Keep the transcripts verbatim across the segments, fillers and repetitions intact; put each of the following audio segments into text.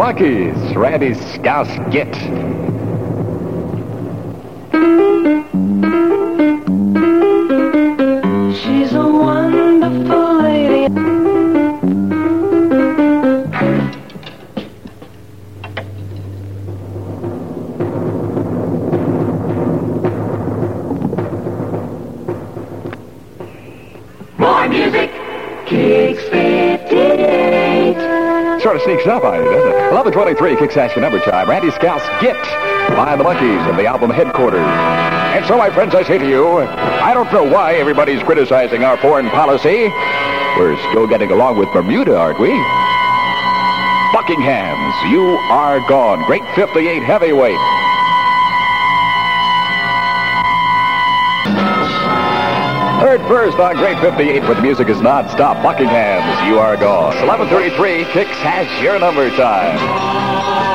Monkees, Randy Scouse Git. She's a wonderful lady. More music. Kicks fifty-eight. Sort of sneaks up on you, doesn't it? eleven twenty-three, Kicks Action Number Time. Randy Scouse Git by the Monkees of the album Headquarters. And so, my friends, I say to you, I don't know why everybody's criticizing our foreign policy. We're still getting along with Bermuda, aren't we? Buckingham's, You Are Gone. Great fifty-eight heavyweight. Heard first on Great fifty-eight, but the music is non-stop. Buckingham's, You Are Gone. eleven thirty-three, Kicks has your number time.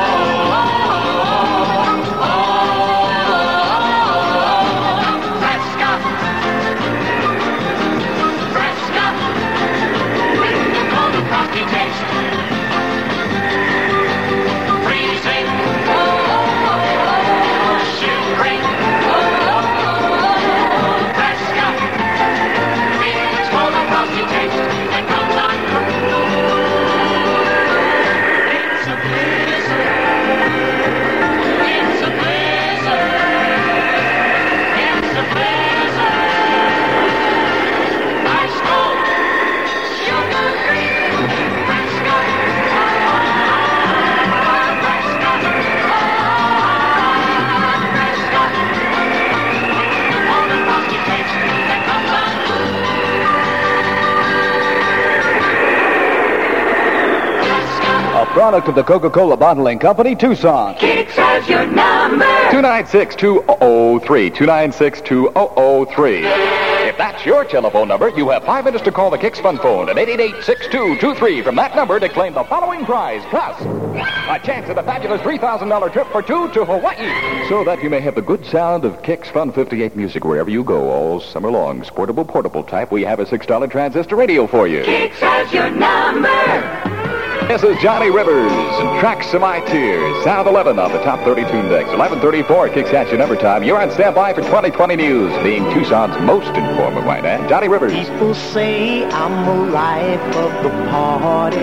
Product of the Coca-Cola Bottling Company, Tucson. Kicks has your number. two nine six, two oh three. two nine six, two oh three. If that's your telephone number, you have five minutes to call the Kicks Fun Phone at eight eight eight, six two two three. From that number to claim the following prize, plus a chance at a fabulous three thousand dollars trip for two to Hawaii. So that you may have the good sound of Kicks Fun fifty-eight music wherever you go all summer long. Sportable, portable type, we have a six dollar transistor radio for you. Kicks has your number. This is Johnny Rivers and Tracks of My Tears. Sound eleven on the top thirty tune decks. eleven thirty-four, Kicks at your number time. You're on standby for twenty twenty News, being Tucson's most informative right now. Johnny Rivers. People say I'm the life of the party.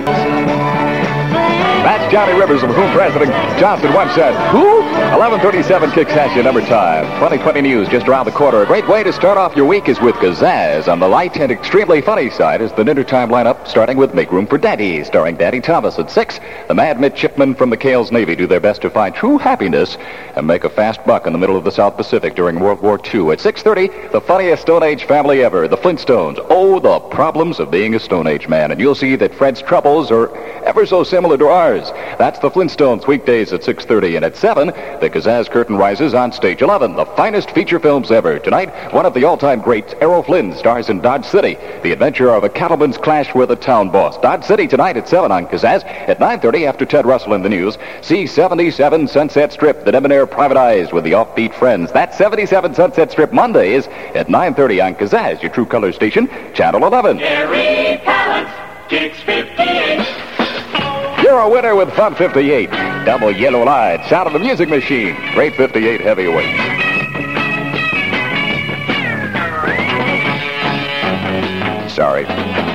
That's Johnny Rivers, of whom President Johnson once said, who? eleven thirty-seven, Kicks at your number time. twenty twenty News just around the corner. A great way to start off your week is with Gazaz. On the light and extremely funny side is the dinner time lineup, starting with Make Room for Daddy, starring Daddy Thomas. At six, the mad midshipmen from McHale's Navy do their best to find true happiness and make a fast buck in the middle of the South Pacific during World War Two. At six thirty, the funniest Stone Age family ever, the Flintstones. Oh, the problems of being a Stone Age man. And you'll see that Fred's troubles are ever so similar to ours. That's the Flintstones, weekdays at six thirty. And at seven, the Gazaz curtain rises on Stage eleven, the finest feature films ever. Tonight, one of the all-time greats, Errol Flynn, stars in Dodge City, the adventure of a cattleman's clash with a town boss. Dodge City tonight at seven on Gazaz. At nine thirty, after Ted Russell in the news, see seventy-seven Sunset Strip, the debonair privatized with the offbeat friends. That's seventy-seven Sunset Strip Mondays at nine thirty on Kazaz, your true color station, Channel eleven. Gary Palance, Kicks fifty-eight. You're a winner with Fun fifty-eight. Double yellow light, sound of the music machine. Great fifty-eight heavyweight. Sorry.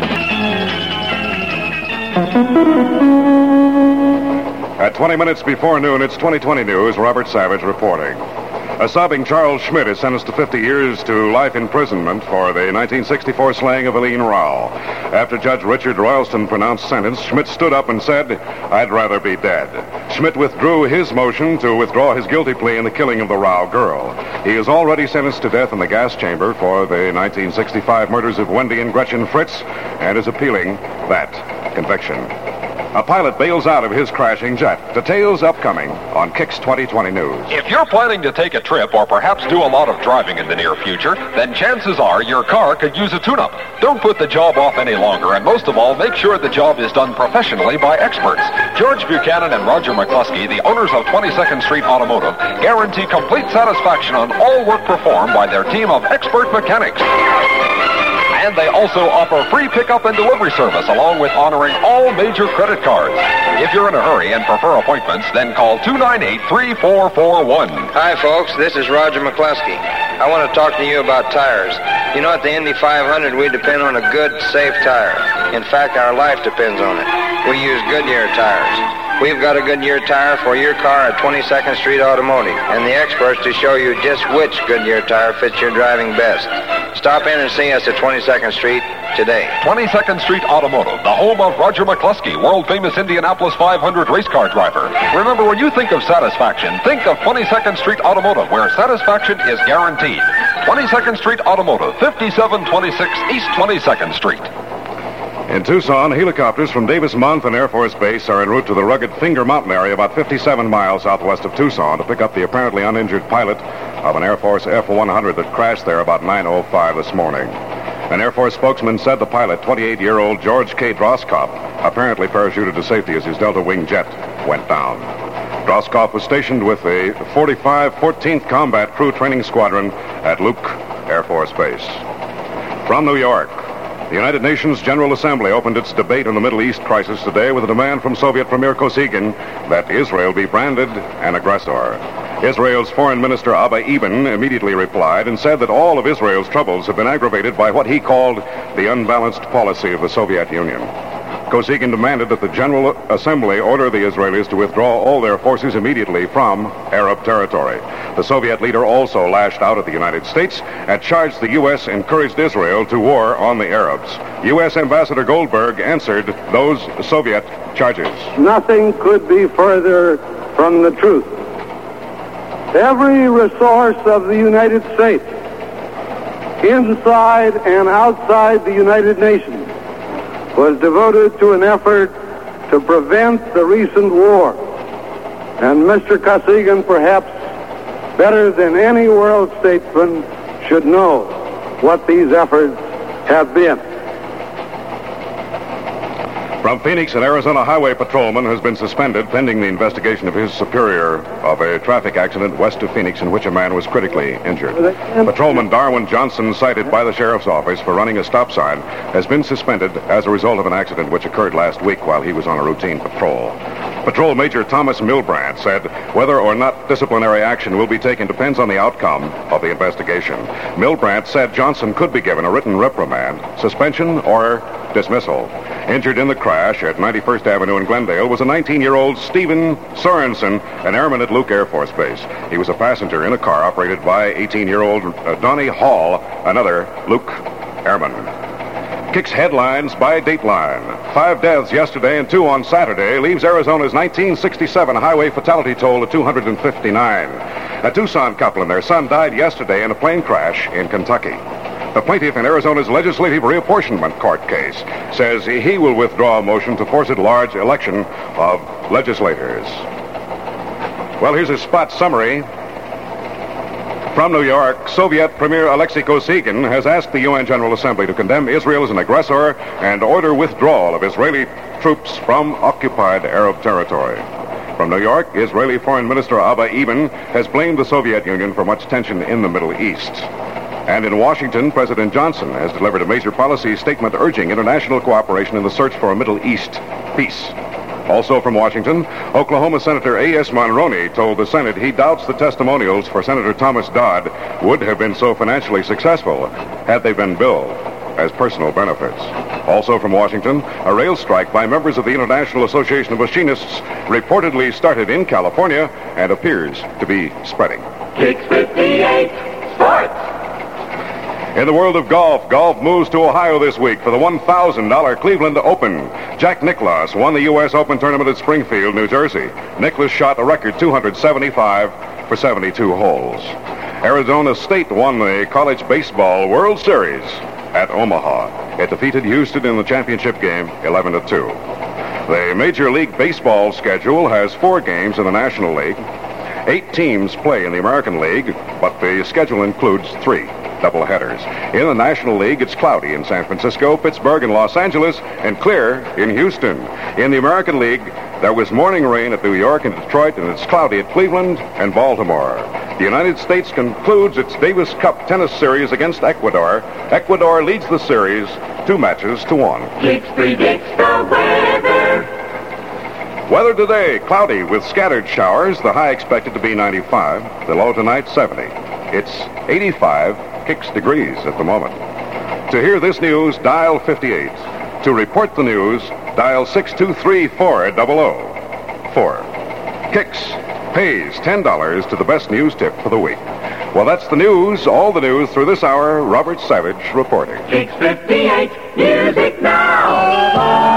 At twenty minutes before noon, it's twenty twenty News. Robert Savage reporting. A sobbing Charles Schmidt is sentenced to fifty years to life imprisonment for the nineteen sixty-four slaying of Eileen Rowell. After Judge Richard Royalston pronounced sentence, Schmidt stood up and said, "I'd rather be dead." Schmidt withdrew his motion to withdraw his guilty plea in the killing of the Rowell girl. He is already sentenced to death in the gas chamber for the nineteen sixty-five murders of Wendy and Gretchen Fritz and is appealing that conviction. A pilot bails out of his crashing jet. Details upcoming on Kicks twenty twenty News. If you're planning to take a trip or perhaps do a lot of driving in the near future, then chances are your car could use a tune-up. Don't put the job off any longer, and most of all, make sure the job is done professionally by experts. George Buchanan and Roger McCluskey, the owners of twenty-second Street Automotive, guarantee complete satisfaction on all work performed by their team of expert mechanics. And they also offer free pickup and delivery service, along with honoring all major credit cards. If you're in a hurry and prefer appointments, then call two nine eight, three four four one. Hi, folks. This is Roger McCluskey. I want to talk to you about tires. You know, at the Indy five hundred, we depend on a good, safe tire. In fact, our life depends on it. We use Goodyear tires. We've got a Goodyear tire for your car at twenty-second Street Automotive, and the experts to show you just which Goodyear tire fits your driving best. Stop in and see us at twenty-second Street today. twenty-second Street Automotive, the home of Roger McCluskey, world-famous Indianapolis five hundred race car driver. Remember, when you think of satisfaction, think of twenty-second Street Automotive, where satisfaction is guaranteed. twenty-second Street Automotive, fifty-seven twenty-six East twenty-second Street. In Tucson, helicopters from Davis-Monthan Air Force Base are en route to the rugged Finger Mountain area about fifty-seven miles southwest of Tucson to pick up the apparently uninjured pilot of an Air Force F one hundred that crashed there about nine oh five this morning. An Air Force spokesman said the pilot, twenty-eight-year-old George K. Droskop, apparently parachuted to safety as his Delta Wing jet went down. Droskop was stationed with the forty-five fourteenth Combat Crew Training Squadron at Luke Air Force Base. From New York, the United Nations General Assembly opened its debate on the Middle East crisis today with a demand from Soviet Premier Kosygin that Israel be branded an aggressor. Israel's Foreign Minister Abba Eban immediately replied and said that all of Israel's troubles have been aggravated by what he called the unbalanced policy of the Soviet Union. Kosygin demanded that the General Assembly order the Israelis to withdraw all their forces immediately from Arab territory. The Soviet leader also lashed out at the United States and charged the U S encouraged Israel to war on the Arabs. U S Ambassador Goldberg answered those Soviet charges. Nothing could be further from the truth. Every resource of the United States, inside and outside the United Nations, was devoted to an effort to prevent the recent war. And Mister Kosygin, perhaps better than any world statesman, should know what these efforts have been. From Phoenix, an Arizona highway patrolman has been suspended pending the investigation of his superior of a traffic accident west of Phoenix in which a man was critically injured. Patrolman Darwin Johnson, cited by the sheriff's office for running a stop sign, has been suspended as a result of an accident which occurred last week while he was on a routine patrol. Patrol Major Thomas Milbrandt said whether or not disciplinary action will be taken depends on the outcome of the investigation. Milbrandt said Johnson could be given a written reprimand, suspension, or dismissal. Injured in the crash at ninety-first Avenue in Glendale was a nineteen-year-old Stephen Sorensen, an airman at Luke Air Force Base. He was a passenger in a car operated by eighteen-year-old uh, Donnie Hall, another Luke airman. Kicks headlines by Dateline. Five deaths yesterday and two on Saturday leaves Arizona's nineteen sixty-seven highway fatality toll at two hundred fifty-nine. A Tucson couple and their son died yesterday in a plane crash in Kentucky. The plaintiff in Arizona's legislative reapportionment court case says he will withdraw a motion to force a large election of legislators. Well, here's a spot summary. From New York, Soviet Premier Alexei Kosygin has asked the U N General Assembly to condemn Israel as an aggressor and order withdrawal of Israeli troops from occupied Arab territory. From New York, Israeli Foreign Minister Abba Eban has blamed the Soviet Union for much tension in the Middle East. And in Washington, President Johnson has delivered a major policy statement urging international cooperation in the search for a Middle East peace. Also from Washington, Oklahoma Senator A S Monroney told the Senate he doubts the testimonials for Senator Thomas Dodd would have been so financially successful had they been billed as personal benefits. Also from Washington, a rail strike by members of the International Association of Machinists reportedly started in California and appears to be spreading. Kicks fifty-eight Sports. In the world of golf, golf moves to Ohio this week for the one thousand dollars Cleveland Open. Jack Nicklaus won the U S Open tournament at Springfield, New Jersey. Nicklaus shot a record two hundred seventy-five for seventy-two holes. Arizona State won the College Baseball World Series at Omaha. It defeated Houston in the championship game eleven to two. The Major League Baseball schedule has four games in the National League. Eight teams play in the American League, but the schedule includes three. doubleheaders. In the National League, it's cloudy in San Francisco, Pittsburgh, and Los Angeles, and clear in Houston. In the American League, there was morning rain at New York and Detroit, and it's cloudy at Cleveland and Baltimore. The United States concludes its Davis Cup tennis series against Ecuador. Ecuador leads the series two matches to one. Kicks predicts the weather. Weather today, cloudy with scattered showers. The high expected to be ninety-five. The low tonight, seventy. It's eighty-five Kicks degrees at the moment. To hear this news, dial fifty-eight. To report the news, dial six two three four zero zero four. Kicks pays ten dollars to the best news tip for the week. Well, that's the news, all the news through this hour. Robert Savage reporting. Kicks fifty-eight, music now.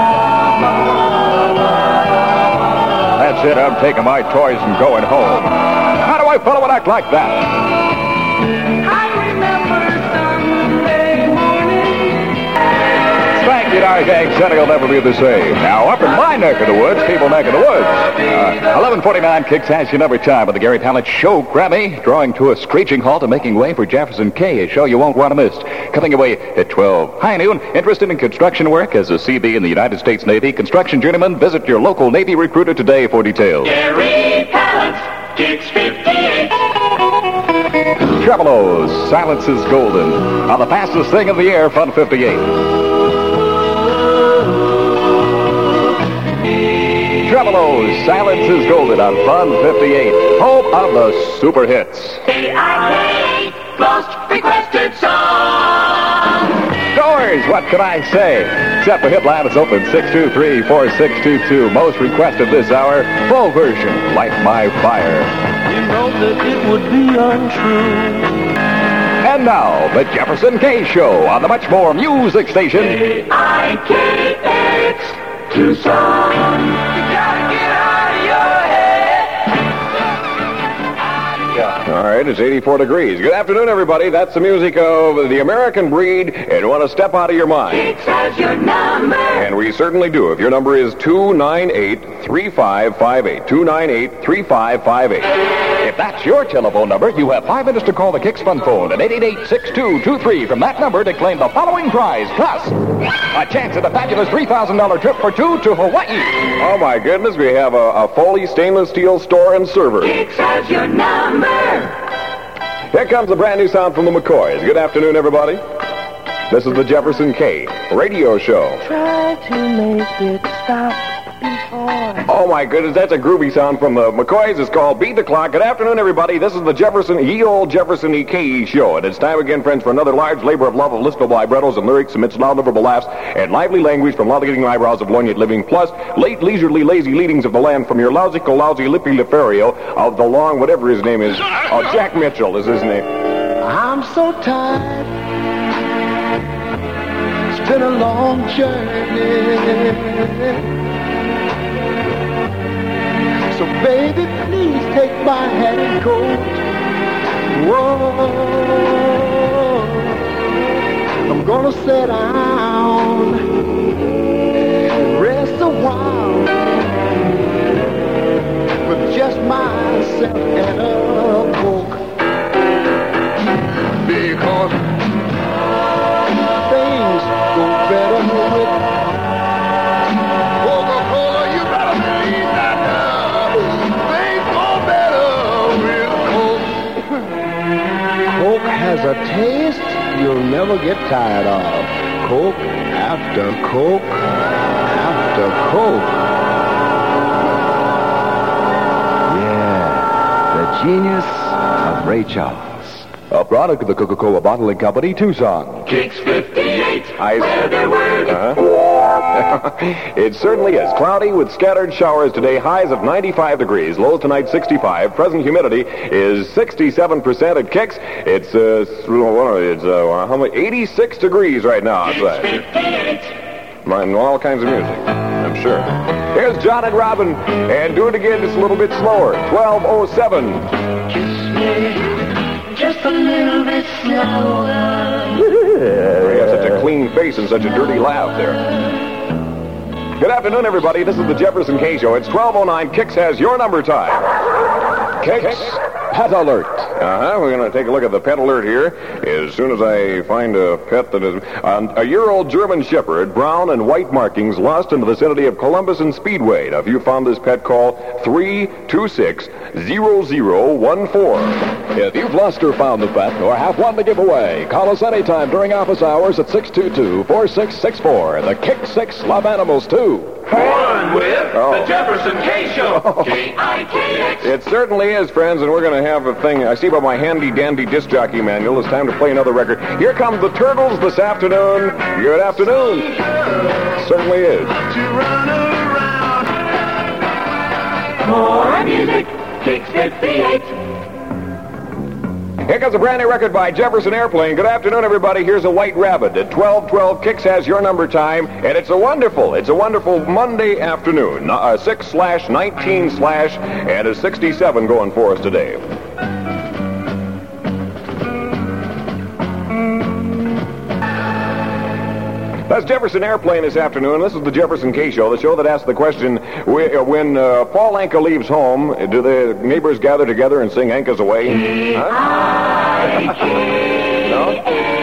That's it. I'm taking my toys and going home. How do I follow an act like that? I remember Sunday morning. Spanky Dar Gang said he'll never be the same. Now, up in my neck of the woods, people neck of the woods. Uh, eleven forty-nine Kicks has your number time with the Gary Talent Show Grammy, drawing to a screeching halt and making way for Jefferson K, a show you won't want to miss. Coming away at twelve. High noon, interested in construction work as a C B in the United States Navy, construction journeyman, visit your local Navy recruiter today for details. Gary Talent, Kicks fifty-eight. Tremolos, Silence is Golden, on the fastest thing in the air, Fun fifty-eight. Tremolos, Silence is Golden on Fun fifty-eight. Home of the super hits. A I K, most requested song. Doors, what can I say? Except for Hitline is open six two three, four six two two. Most requested this hour, full version, Light My Fire. You know that it would be untrue. And now, the Jefferson K Show on the much more music station. A I K X, Tucson. You gotta get out of your head. All right, it's eighty-four degrees. Good afternoon, everybody. That's the music of the American breed, and you want to step out of your mind. Kicks has your number. And we certainly do. If your number is two nine eight, three five five eight, two nine eight, three five five eight. If that's your telephone number, you have five minutes to call the Kicks Fun phone at eight eight eight, six two two three from that number to claim the following prize, plus a chance at a fabulous three thousand dollars trip for two to Hawaii. Oh, my goodness, we have a, a Foley stainless steel store and server. Kicks has your number. Here comes a brand new sound from the McCoys. Good afternoon, everybody. This is the Jefferson K radio show. Try to make it stop before. Oh, my goodness, that's a groovy sound from the McCoys. It's called Beat the Clock. Good afternoon, everybody. This is the Jefferson, ye old Jefferson E K E show. And it's time again, friends, for another large labor of love of listenable librettos and lyrics amidst loud, livable laughs and lively language from lolligating eyebrows of lorgnette living, plus late, leisurely, lazy leadings of the land from your lousico, lousy, lippy liferio of the long, whatever his name is. Oh, Jack Mitchell is his name. I'm so tired. It's been a long journey. So baby, please take my hat and coat. Whoa, I'm gonna sit down and rest a while with just myself and a Coke. Because things go better with Coca-Cola. You better believe that now. Things go better with Coke. Coke has a taste you'll never get tired of. Coke after Coke after Coke. Yeah, the genius of Ray Charles. A product of the Coca-Cola Bottling Company, Tucson. Kicks fifty-eight, I- weather word. Uh-huh. It certainly is. Cloudy with scattered showers today. Highs of ninety-five degrees. Lows tonight sixty-five. Present humidity is sixty-seven percent at Kicks. It's, uh, it's uh, how much? eighty-six degrees right now outside. fifty-eight. And all kinds of music, I'm sure. Here's John and Robin. And do it again just a little bit slower. twelve oh seven. Kiss me just a little bit slower. You got such a clean face and such a dirty laugh there. Good afternoon, everybody. This is the Jefferson K Show. It's twelve oh nine. Kicks has your number time. Kicks Pet Alert. Uh-huh. We're going to take a look at the pet alert here as soon as I find a pet that is... Uh, a year-old German Shepherd, brown and white markings, lost in the vicinity of Columbus and Speedway. Now, if you found this pet, call three two six, zero zero one four. If you've lost or found the pet or have one to give away, call us anytime during office hours at six two two, four six six four. The Kick Six love animals, too. Fun with Oh. the Jefferson K Show. K I K X. It certainly is, friends, and we're going to have a thing. I see by my handy-dandy disc jockey manual, it's time to play another record. Here come the Turtles this afternoon. Good afternoon. Certainly is. More music. Kicks fifty-eight. Here comes a brand new record by Jefferson Airplane. Good afternoon, everybody. Here's a White Rabbit. At twelve twelve, Kicks has your number time, and it's a wonderful, it's a wonderful Monday afternoon. Uh, six slash nineteen slash, and a sixty-seven going for us today. That's Jefferson Airplane this afternoon. This is the Jefferson K Show, the show that asks the question, when uh, Paul Anka leaves home, do the neighbors gather together and sing Anka's Away? Huh? No?